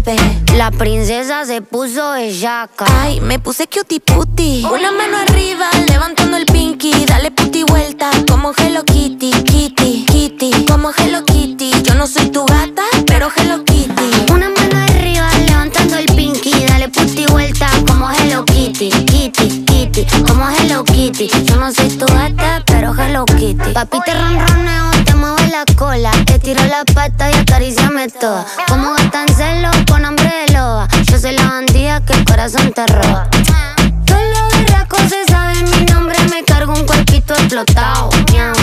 príncipe. La princesa se puso bellaca. Ay, me puse cutie puti. Una mano arriba, levantando el pinky. Dale puti vuelta, como Hello Kitty. Kitty, Kitty, como Hello Kitty. Yo no soy tu gata, pero Hello Kitty. Una mano arriba, levantando el pinky. Dale puti vuelta, como Hello Kitty. Kitty, Kitty, como Hello Kitty. Yo no soy tu gata, pero Hello Kitty. Papi, te ronroneo, te mueve la cola. Te tiro la pata y acaríciame toda. Como gata en celo, con hambre de loba. Yo soy la bandida que el corazón te roba. Todos los berracos se saben mi nombre. Me cargo un cuerpito explotado. Miau.